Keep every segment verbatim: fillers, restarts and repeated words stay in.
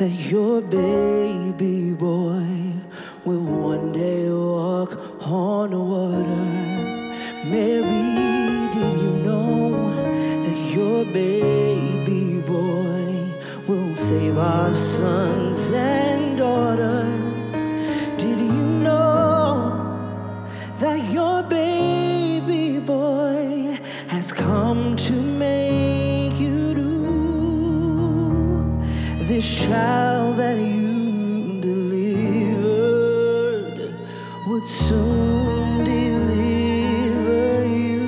that your baby boy will one day walk on the water. Mary, do you know that your baby boy will save our sons and daughters? Did you know that your baby boy has come to make you do? This child that you delivered would soon deliver you.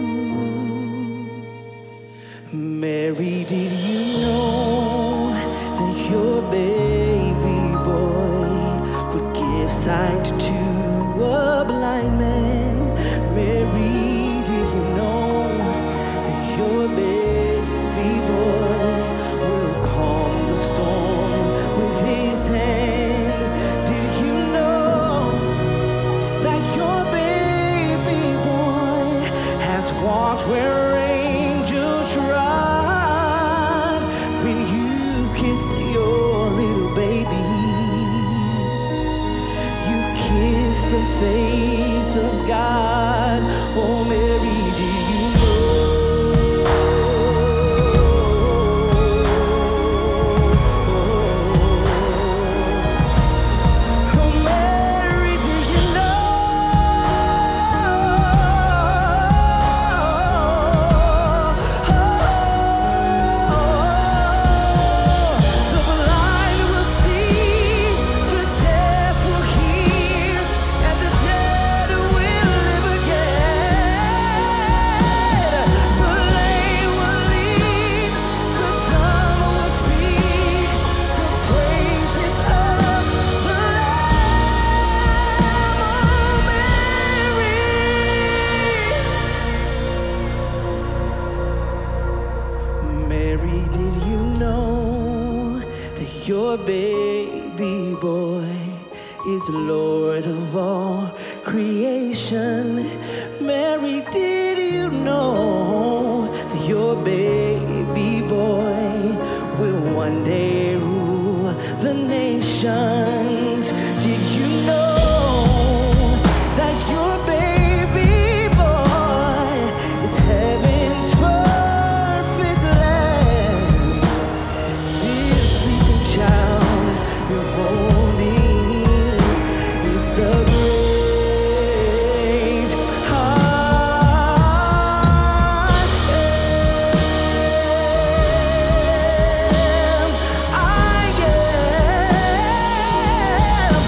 Mary, did you know that your baby boy would give sight to a blind man? Mary, did you know that your baby boy will calm the storm with his hand? Did you know that your baby boy has walked where angels trod? When you kissed your little baby, you kissed the face of God. Oh, Mary, do you know? Oh, Mary, do you know? The blind will see, the deaf will hear, and the dead will live again. The lame will leap, the dumb will speak, the praises of the Lamb. Mary, did you know that your baby boy is Lord of all creation? Mary, did you know that your baby boy will one day rule the nations? Did you know that your baby boy is heaven's perfect lamb? This sleeping child you're holding is the great I am. I am.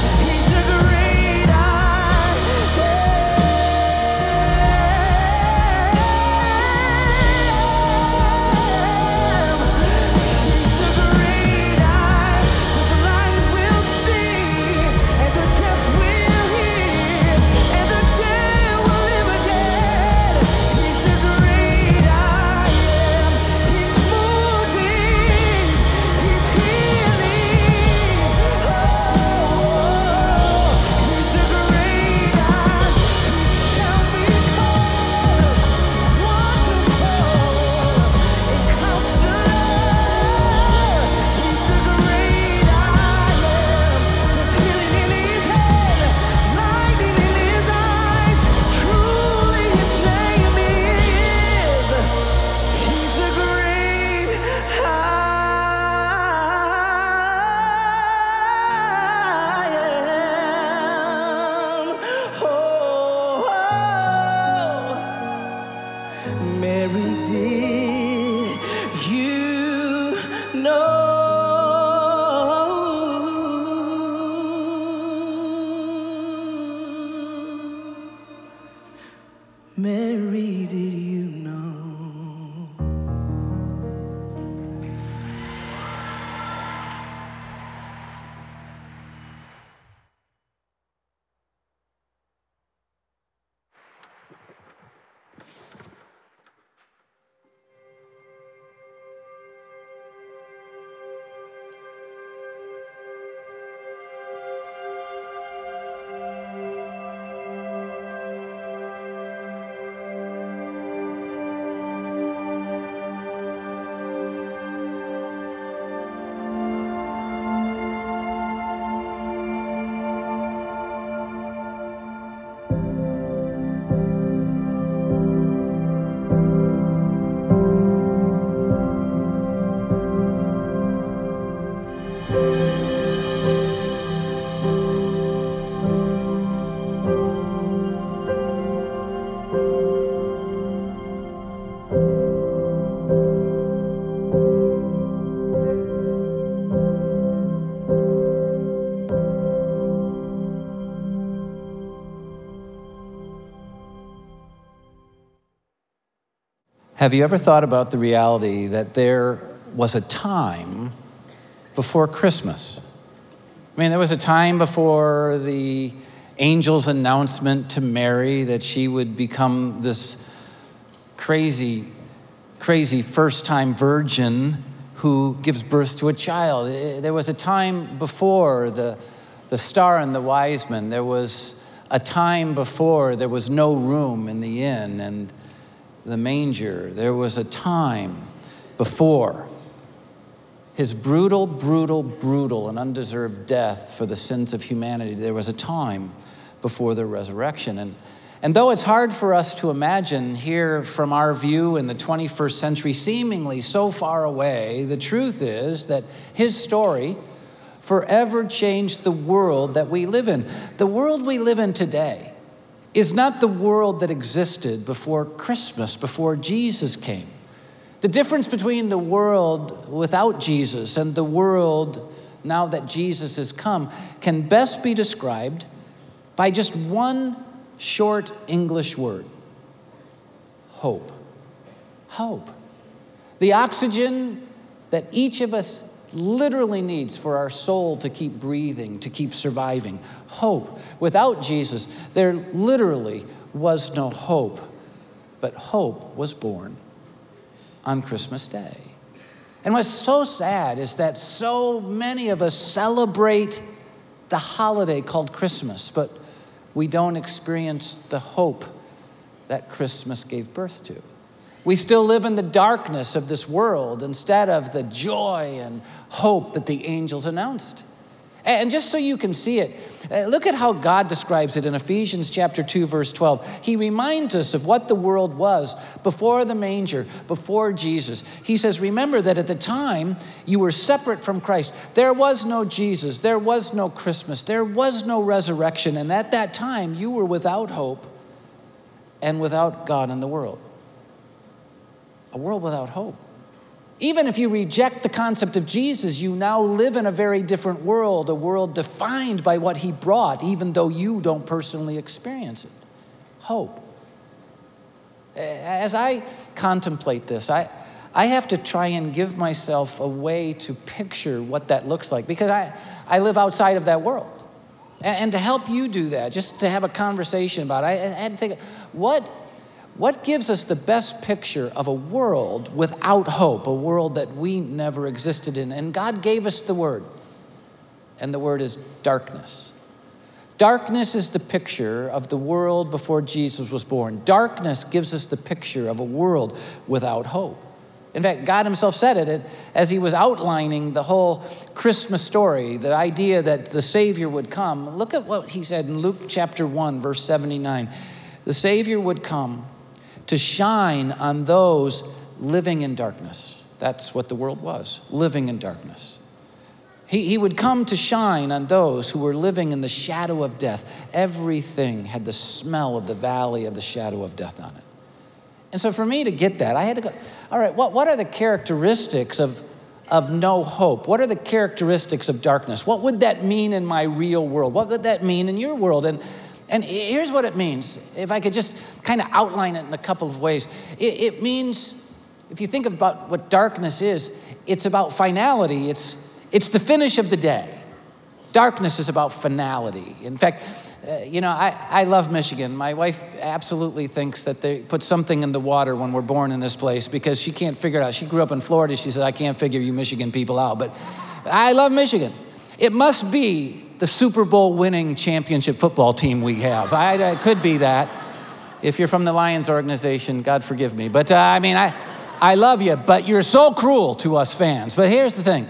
Have you ever thought about the reality that there was a time before Christmas? I mean, there was a time before the angel's announcement to Mary that she would become this crazy, crazy first-time virgin who gives birth to a child. There was a time before the, the star and the wise men. There was a time before there was no room in the inn and the manger. There was a time before his brutal, brutal, brutal and undeserved death for the sins of humanity. There was a time before the resurrection. And, and though it's hard for us to imagine here from our view in the twenty-first century, seemingly so far away, the truth is that his story forever changed the world that we live in. The world we live in today is not the world that existed before Christmas, before Jesus came. The difference between the world without Jesus and the world now that Jesus has come can best be described by just one short English word: hope. Hope. The oxygen that each of us literally needs for our soul to keep breathing, to keep surviving. Hope. Without Jesus, there literally was no hope. But hope was born on Christmas Day. And what's so sad is that so many of us celebrate the holiday called Christmas, but we don't experience the hope that Christmas gave birth to. We still live in the darkness of this world instead of the joy and hope that the angels announced. And just so you can see it, look at how God describes it in Ephesians chapter two, verse twelve. He reminds us of what the world was before the manger, before Jesus. He says, remember that at the time you were separate from Christ. There was no Jesus. There was no Christmas. There was no resurrection. And at that time you were without hope and without God in the world. A world without hope. Even if you reject the concept of Jesus, you now live in a very different world, a world defined by what he brought, even though you don't personally experience it. Hope. As I contemplate this, I, I have to try and give myself a way to picture what that looks like, because I, I live outside of that world. And, and to help you do that, just to have a conversation about it, I, I had to think, what What gives us the best picture of a world without hope, a world that we never existed in? And God gave us the word, and the word is darkness. Darkness is the picture of the world before Jesus was born. Darkness gives us the picture of a world without hope. In fact, God himself said it as he was outlining the whole Christmas story, the idea that the Savior would come. Look at what he said in Luke chapter one, verse seventy-nine. The Savior would come to shine on those living in darkness. That's what the world was, living in darkness. He, he would come to shine on those who were living in the shadow of death. Everything had the smell of the valley of the shadow of death on it. And so for me to get that, I had to go, all right, what, what are the characteristics of, of no hope? What are the characteristics of darkness? What would that mean in my real world? What would that mean in your world? And And here's what it means. If I could just kind of outline it in a couple of ways. It, it means, if you think about what darkness is, it's about finality. It's, it's the finish of the day. Darkness is about finality. In fact, uh, you know, I, I love Michigan. My wife absolutely thinks that they put something in the water when we're born in this place because she can't figure it out. She grew up in Florida. She said, I can't figure you Michigan people out. But I love Michigan. It must be the Super Bowl winning championship football team we have. I, it could be that. If you're from the Lions organization, God forgive me. But uh, I mean, I, I love you, but you're so cruel to us fans. But here's the thing.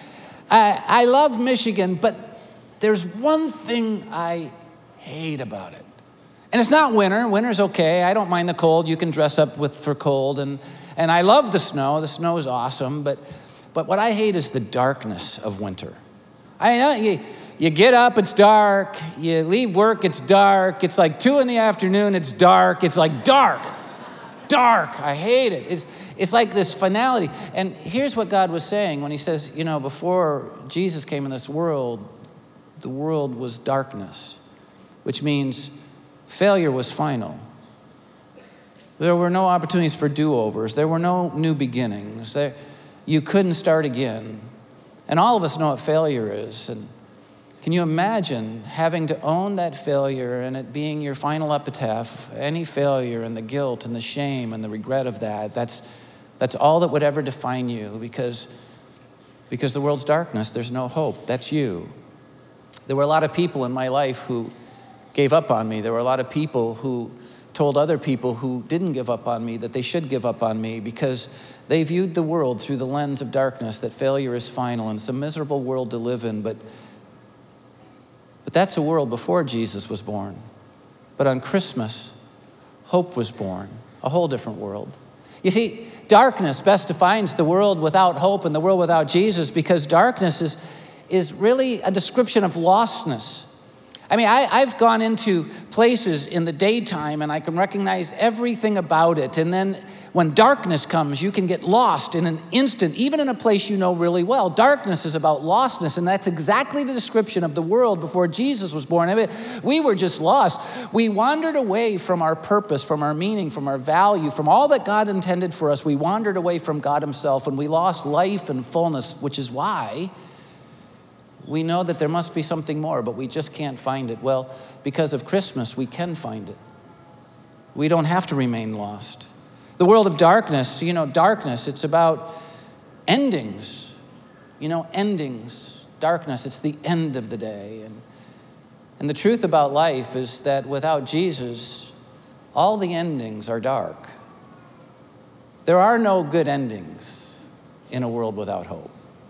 I, I love Michigan, but there's one thing I hate about it. And it's not winter. Winter's okay. I don't mind the cold. You can dress up with for cold. And, and I love the snow. The snow is awesome. But, but what I hate is the darkness of winter. I know you... You get up, it's dark. You leave work, it's dark. It's like two in the afternoon, it's dark. It's like dark, dark. I hate it. It's, it's like this finality. And here's what God was saying when he says, you know, before Jesus came in this world, the world was darkness, which means failure was final. There were no opportunities for do-overs. There were no new beginnings. There, you couldn't start again. And all of us know what failure is. And can you imagine having to own that failure and it being your final epitaph? Any failure and the guilt and the shame and the regret of that, that's, that's all that would ever define you, because, because the world's darkness, there's no hope. That's you. There were a lot of people in my life who gave up on me. There were a lot of people who told other people who didn't give up on me that they should give up on me, because they viewed the world through the lens of darkness, that failure is final and it's a miserable world to live in. But, but that's a world before Jesus was born. But on Christmas, hope was born, a whole different world. You see, darkness best defines the world without hope and the world without Jesus, because darkness is, is really a description of lostness. I mean, I, I've gone into places in the daytime and I can recognize everything about it. And then when darkness comes, you can get lost in an instant, even in a place you know really well. Darkness is about lostness, and that's exactly the description of the world before Jesus was born. I mean, we were just lost. We wandered away from our purpose, from our meaning, from our value, from all that God intended for us. We wandered away from God himself, and we lost life and fullness, which is why we know that there must be something more, but we just can't find it. Well, because of Christmas, we can find it. We don't have to remain lost. The world of darkness, you know, darkness, it's about endings. You know, endings. Darkness, it's the end of the day. And, and the truth about life is that without Jesus, all the endings are dark. There are no good endings in a world without hope.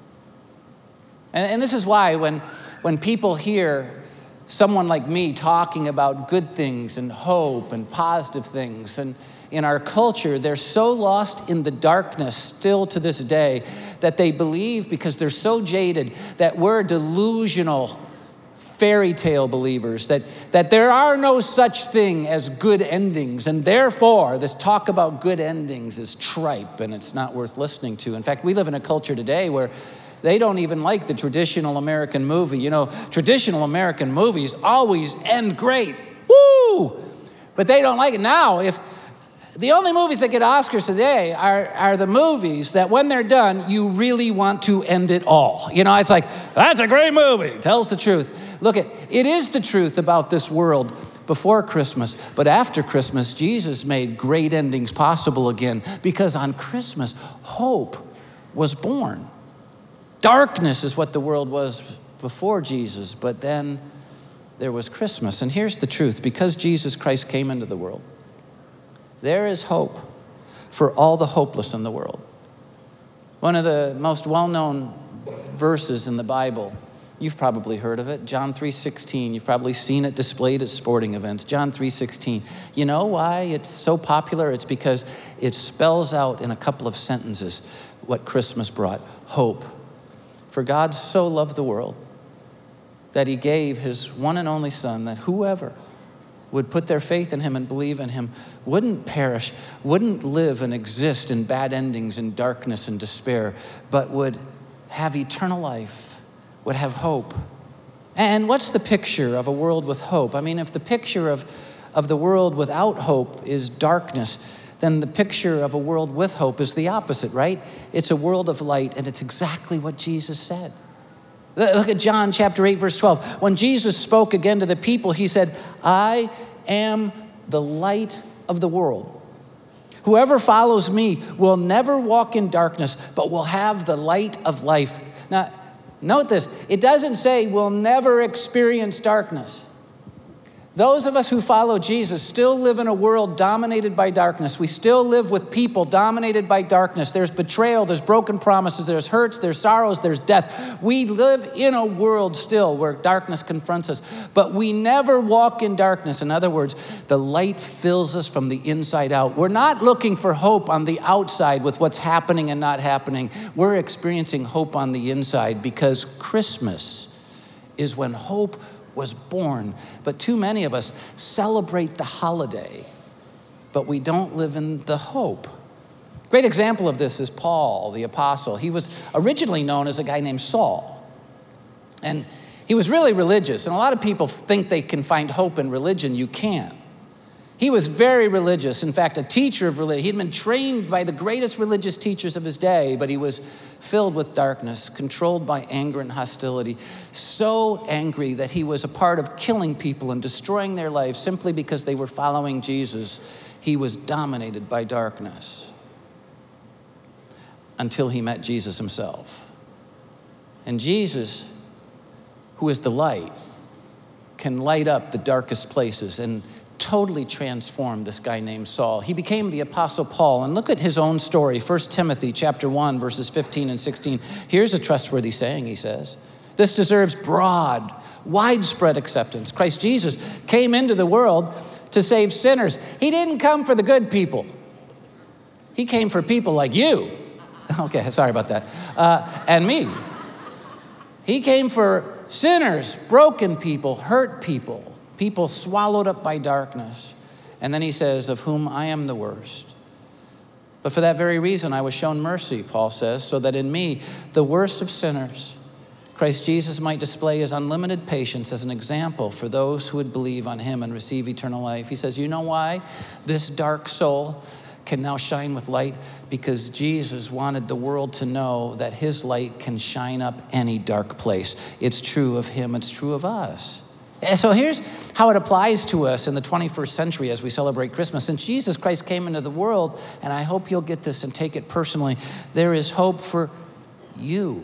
And, and this is why when, when people hear someone like me talking about good things and hope and positive things, and in our culture, they're so lost in the darkness still to this day that they believe, because they're so jaded, that we're delusional fairy tale believers, that, that there are no such thing as good endings, and therefore this talk about good endings is tripe and it's not worth listening to. In fact, we live in a culture today where they don't even like the traditional American movie. You know, traditional American movies always end great. Woo! But they don't like it. Now, if the only movies that get Oscars today are, are the movies that when they're done, you really want to end it all. You know, it's like, that's a great movie. Tells the truth. Look, it, it is the truth about this world before Christmas, but after Christmas, Jesus made great endings possible again, because on Christmas, hope was born. Darkness is what the world was before Jesus, but then there was Christmas. And here's the truth. Because Jesus Christ came into the world, there is hope for all the hopeless in the world. One of the most well-known verses in the Bible, you've probably heard of it, John three sixteen. You've probably seen it displayed at sporting events. John three sixteen. You know why it's so popular? It's because it spells out in a couple of sentences what Christmas brought: hope. For God so loved the world that he gave his one and only Son, that whoever would put their faith in him and believe in him wouldn't perish, wouldn't live and exist in bad endings and darkness and despair, but would have eternal life, would have hope. And what's the picture of a world with hope? I mean, if the picture of, of the world without hope is darkness, then the picture of a world with hope is the opposite, right? It's a world of light, and it's exactly what Jesus said. Look at John chapter eight, verse twelve. When Jesus spoke again to the people, he said, I am the light of the world. Whoever follows me will never walk in darkness, but will have the light of life. Now, note this. It doesn't say we'll never experience darkness. Those of us who follow Jesus still live in a world dominated by darkness. We still live with people dominated by darkness. There's betrayal, there's broken promises, there's hurts, there's sorrows, there's death. We live in a world still where darkness confronts us, but we never walk in darkness. In other words, the light fills us from the inside out. We're not looking for hope on the outside with what's happening and not happening. We're experiencing hope on the inside, because Christmas is when hope was born. But too many of us celebrate the holiday, but we don't live in the hope. Great example of this is Paul, the apostle. He was originally known as a guy named Saul. And he was really religious. And a lot of people think they can find hope in religion. You can't. He was very religious. In fact, a teacher of religion. He'd been trained by the greatest religious teachers of his day, but he was filled with darkness, controlled by anger and hostility, so angry that he was a part of killing people and destroying their lives simply because they were following Jesus. He was dominated by darkness until he met Jesus himself. And Jesus, who is the light, can light up the darkest places and totally transformed this guy named Saul. He became the Apostle Paul. And look at his own story, First Timothy chapter one, verses fifteen and sixteen. Here's a trustworthy saying, he says. This deserves broad, widespread acceptance. Christ Jesus came into the world to save sinners. He didn't come for the good people. He came for people like you. Okay, sorry about that. Uh, and me. He came for sinners, broken people, hurt people. People swallowed up by darkness. And then he says, of whom I am the worst. But for that very reason, I was shown mercy, Paul says, so that in me, the worst of sinners, Christ Jesus might display his unlimited patience as an example for those who would believe on him and receive eternal life. He says, you know why this dark soul can now shine with light? Because Jesus wanted the world to know that his light can shine up any dark place. It's true of him, it's true of us. And so here's how it applies to us in the twenty-first century as we celebrate Christmas. Since Jesus Christ came into the world, and I hope you'll get this and take it personally, there is hope for you,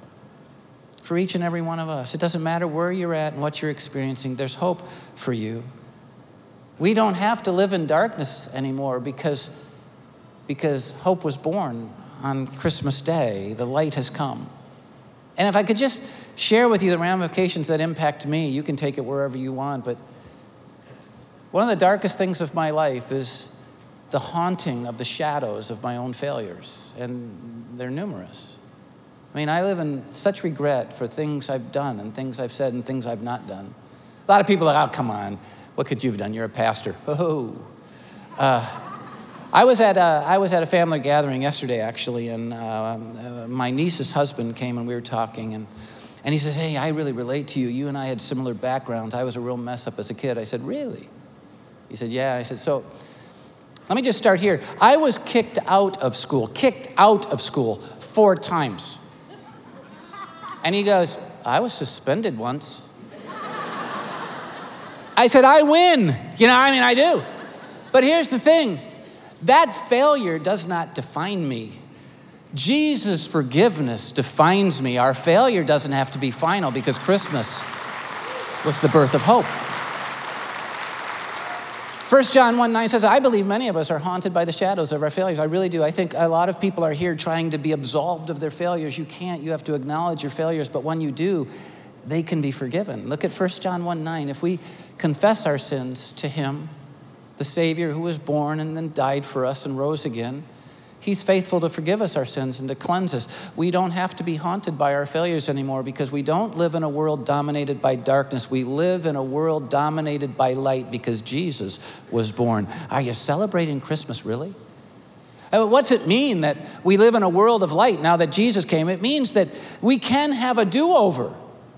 for each and every one of us. It doesn't matter where you're at and what you're experiencing, there's hope for you. We don't have to live in darkness anymore because, because hope was born on Christmas Day. The light has come. And if I could just share with you the ramifications that impact me, you can take it wherever you want, but one of the darkest things of my life is the haunting of the shadows of my own failures, and they're numerous. I mean, I live in such regret for things I've done and things I've said and things I've not done. A lot of people are like, oh, come on, what could you have done? You're a pastor. Oh. Uh, I was at a, I was at a family gathering yesterday, actually, and uh, uh, my niece's husband came and we were talking, and, and he says, hey, I really relate to you. You and I had similar backgrounds. I was a real mess up as a kid. I said, really? He said, yeah. I said, so let me just start here. I was kicked out of school, kicked out of school four times. And he goes, I was suspended once. I said, I win. You know, I mean, I do. But here's the thing. That failure does not define me. Jesus' forgiveness defines me. Our failure doesn't have to be final because Christmas was the birth of hope. First John one nine says, I believe many of us are haunted by the shadows of our failures. I really do. I think a lot of people are here trying to be absolved of their failures. You can't. You have to acknowledge your failures. But when you do, they can be forgiven. Look at First John one nine. If we confess our sins to him, the Savior who was born and then died for us and rose again, he's faithful to forgive us our sins and to cleanse us. We don't have to be haunted by our failures anymore because we don't live in a world dominated by darkness. We live in a world dominated by light because Jesus was born. Are you celebrating Christmas, really? What's it mean that we live in a world of light now that Jesus came? It means that we can have a do-over.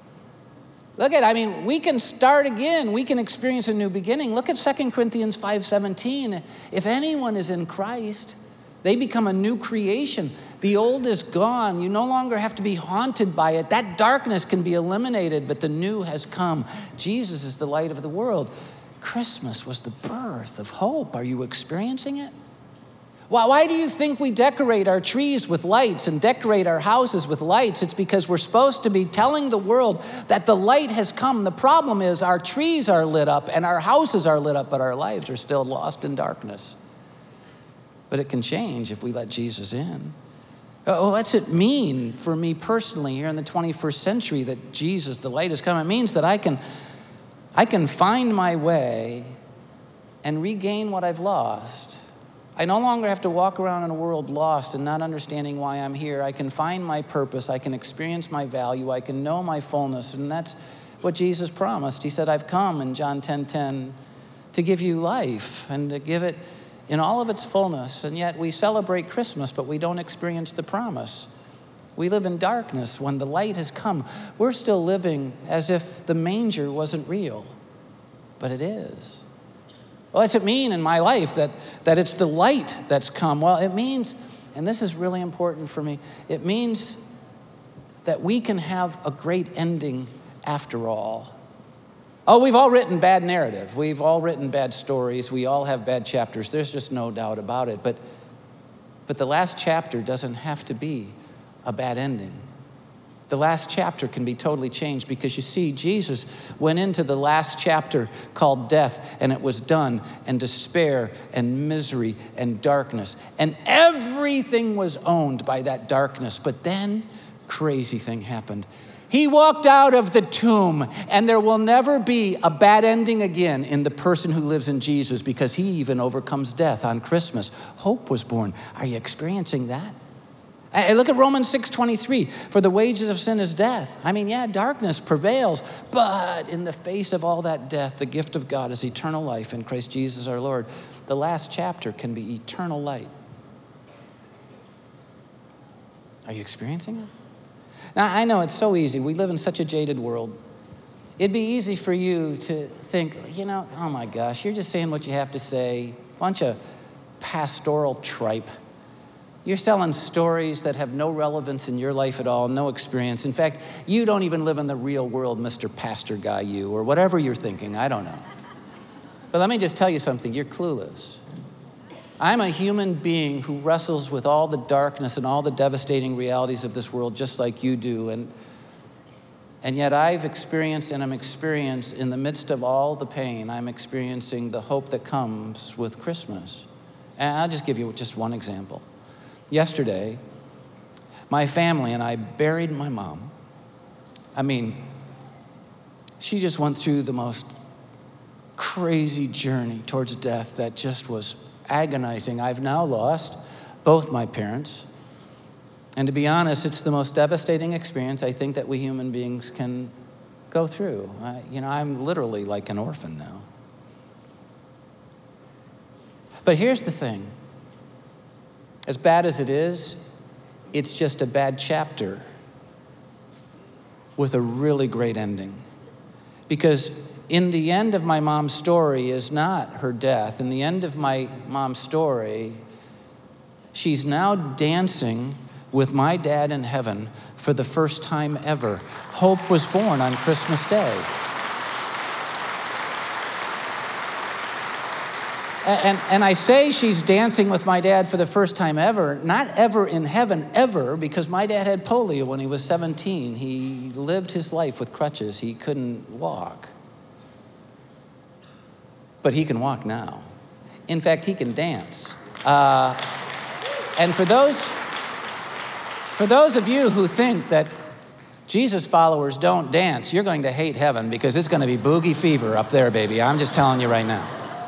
Look at, I mean, we can start again. We can experience a new beginning. Look at Second Corinthians five seventeen. If anyone is in Christ, they become a new creation. The old is gone. You no longer have to be haunted by it. That darkness can be eliminated, but the new has come. Jesus is the light of the world. Christmas was the birth of hope. Are you experiencing it? Why, why do you think we decorate our trees with lights and decorate our houses with lights? It's because we're supposed to be telling the world that the light has come. The problem is our trees are lit up and our houses are lit up, but our lives are still lost in darkness. But it can change if we let Jesus in. Oh, what's it mean for me personally here in the twenty-first century that Jesus, the light, has come? It means that I can, I can find my way and regain what I've lost. I no longer have to walk around in a world lost and not understanding why I'm here. I can find my purpose. I can experience my value. I can know my fullness. And that's what Jesus promised. He said, I've come in John ten ten to give you life and to give it in all of its fullness. And yet we celebrate Christmas, but we don't experience the promise. We live in darkness when the light has come. We're still living as if the manger wasn't real, but it is. What's it mean in my life that, that it's the light that's come? Well, it means, and this is really important for me, it means that we can have a great ending after all. Oh, we've all written bad narrative. We've all written bad stories. We all have bad chapters. There's just no doubt about it. But, but the last chapter doesn't have to be a bad ending. The last chapter can be totally changed because you see, Jesus went into the last chapter called death, and it was done, and despair and misery and darkness. And everything was owned by that darkness. But then, crazy thing happened. He walked out of the tomb, and there will never be a bad ending again in the person who lives in Jesus because he even overcomes death on Christmas. Hope was born. Are you experiencing that? Hey, look at Romans six twenty-three. For the wages of sin is death. I mean, yeah, darkness prevails, but in the face of all that death, the gift of God is eternal life in Christ Jesus our Lord. The last chapter can be eternal light. Are you experiencing it? Now, I know it's so easy. We live in such a jaded world. It'd be easy for you to think, you know, oh my gosh, you're just saying what you have to say. Bunch of pastoral tripe. You're selling stories that have no relevance in your life at all, no experience. In fact, you don't even live in the real world, Mister Pastor Guy, you, or whatever you're thinking. I don't know. But let me just tell you something. You're clueless. I'm a human being who wrestles with all the darkness and all the devastating realities of this world just like you do. And, and yet I've experienced and I'm experienced in the midst of all the pain, I'm experiencing the hope that comes with Christmas. And I'll just give you just one example. Yesterday, my family and I buried my mom. I mean, she just went through the most crazy journey towards death that just was agonizing. I've now lost both my parents. And to be honest, it's the most devastating experience I think that we human beings can go through. I, you know, I'm literally like an orphan now. But here's the thing. As bad as it is, it's just a bad chapter with a really great ending. Because in the end of my mom's story is not her death. In the end of my mom's story, she's now dancing with my dad in heaven for the first time ever. Hope was born on Christmas Day. And, and I say she's dancing with my dad for the first time ever, not ever in heaven, ever, because my dad had polio when he was seventeen. He lived his life with crutches. He couldn't walk. But he can walk now. In fact, he can dance. Uh, and for those, for those of you who think that Jesus followers don't dance, you're going to hate heaven because it's going to be boogie fever up there, baby. I'm just telling you right now.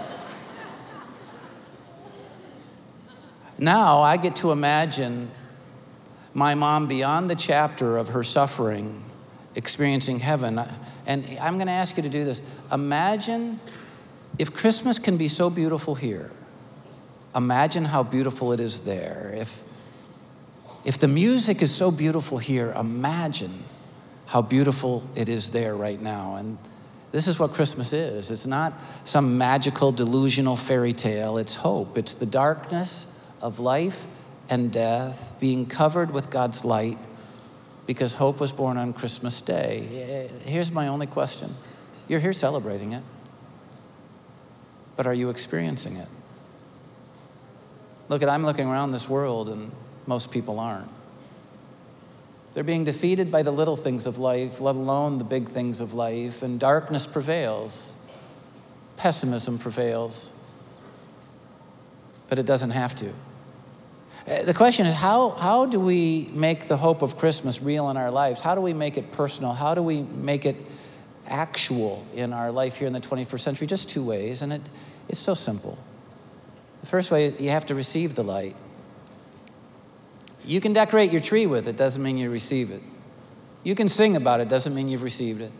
Now I get to imagine my mom beyond the chapter of her suffering, experiencing heaven. And I'm going to ask you to do this. Imagine if Christmas can be so beautiful here, imagine how beautiful it is there. If, if the music is so beautiful here, imagine how beautiful it is there right now. And this is what Christmas is. It's not some magical, delusional fairy tale. It's hope. It's the darkness of life and death being covered with God's light because hope was born on Christmas Day. Here's my only question. You're here celebrating it, but are you experiencing it? Look, at I'm looking around this world and most people aren't. They're being defeated by the little things of life, let alone the big things of life, and darkness prevails. Pessimism prevails. But it doesn't have to. The question is, how, how do we make the hope of Christmas real in our lives? How do we make it personal? How do we make it actual in our life here in the twenty-first century? Just two ways, and it, it's so simple. The first way, you have to receive the light. You can decorate your tree with it, doesn't mean you receive it. You can sing about it, doesn't mean you've received it.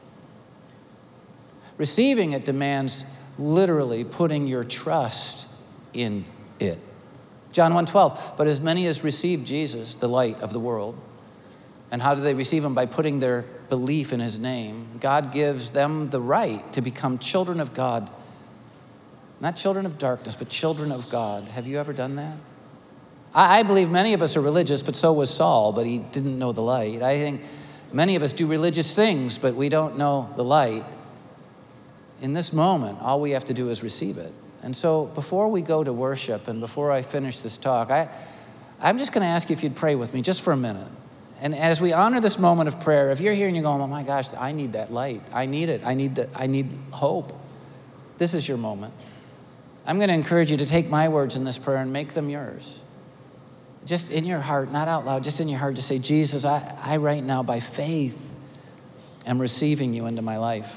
Receiving it demands literally putting your trust in it. John one twelve, but as many as received Jesus, the light of the world. And how do they receive him? By putting their belief in his name. God gives them the right to become children of God. Not children of darkness, but children of God. Have you ever done that? I, I believe many of us are religious, but so was Saul, but he didn't know the light. I think many of us do religious things, but we don't know the light. In this moment, all we have to do is receive it. And so before we go to worship and before I finish this talk, I, I'm just going to ask you if you'd pray with me just for a minute. And as we honor this moment of prayer, if you're here and you're going, oh my gosh, I need that light. I need it. I need the, I need hope. This is your moment. I'm going to encourage you to take my words in this prayer and make them yours. Just in your heart, not out loud, just in your heart, just say, Jesus, I, I right now by faith am receiving you into my life.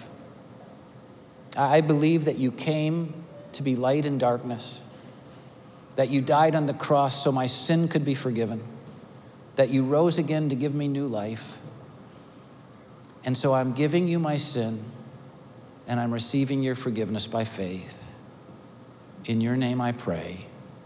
I believe that you came to be light in darkness, that you died on the cross so my sin could be forgiven, that you rose again to give me new life. And so I'm giving you my sin, and I'm receiving your forgiveness by faith. In your name I pray.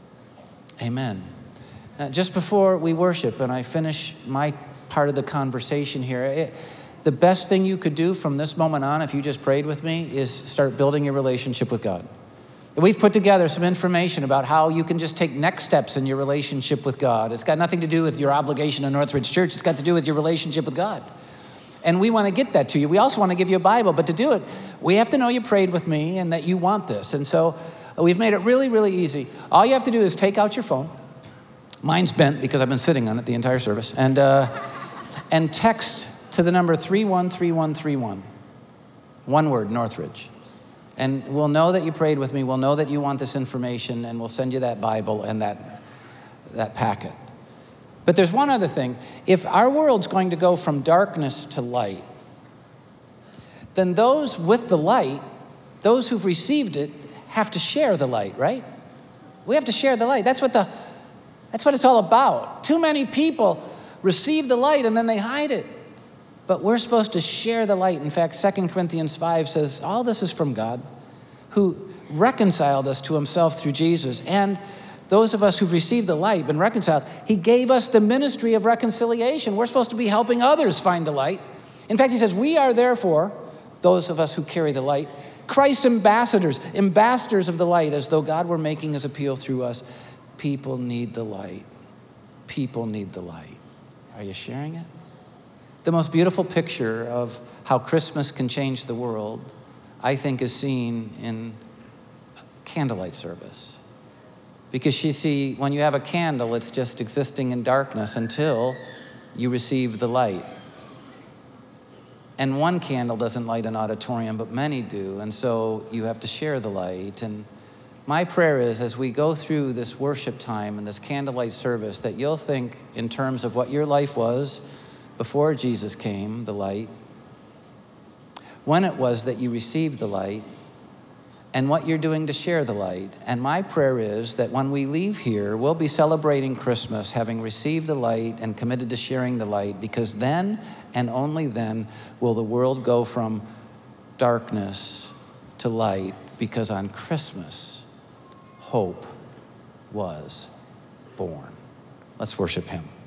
Amen. Now, just before we worship and I finish my part of the conversation here, it, the best thing you could do from this moment on, if you just prayed with me, is start building your relationship with God. We've put together some information about how you can just take next steps in your relationship with God. It's got nothing to do with your obligation to Northridge Church. It's got to do with your relationship with God. And we want to get that to you. We also want to give you a Bible. But to do it, we have to know you prayed with me and that you want this. And so we've made it really, really easy. All you have to do is take out your phone. Mine's bent because I've been sitting on it the entire service. And, uh, and text to the number three one three one three one. One word, Northridge. And we'll know that you prayed with me. We'll know that you want this information, and we'll send you that Bible and that, that packet. But there's one other thing. If our world's going to go from darkness to light, then those with the light, those who've received it, have to share the light, right? We have to share the light. That's what the, that's what it's all about. Too many people receive the light and then they hide it. But we're supposed to share the light. In fact, Second Corinthians five says, all this is from God, who reconciled us to himself through Jesus. And those of us who've received the light, been reconciled, he gave us the ministry of reconciliation. We're supposed to be helping others find the light. In fact, he says, we are therefore, those of us who carry the light, Christ's ambassadors, ambassadors of the light, as though God were making his appeal through us. People need the light. People need the light. Are you sharing it? The most beautiful picture of how Christmas can change the world, I think, is seen in candlelight service. Because you see, when you have a candle, it's just existing in darkness until you receive the light. And one candle doesn't light an auditorium, but many do. And so you have to share the light. And my prayer is, as we go through this worship time and this candlelight service, that you'll think in terms of what your life was before Jesus came, the light, when it was that you received the light, and what you're doing to share the light. And my prayer is that when we leave here, we'll be celebrating Christmas, having received the light and committed to sharing the light, because then and only then will the world go from darkness to light, because on Christmas, hope was born. Let's worship him.